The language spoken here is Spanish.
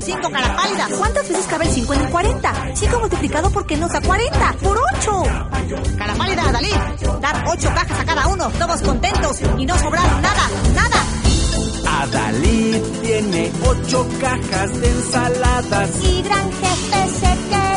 5 cara pálida. ¿Cuántas veces cabe el 5 en el 40? 5 multiplicado por qué nos da 40. ¡Por 8! Cara pálida, Adalid. Dar 8 cajas a cada uno, todos contentos y no sobrar nada, nada. Adalid tiene 8 cajas de ensaladas. Y gran jefe se queda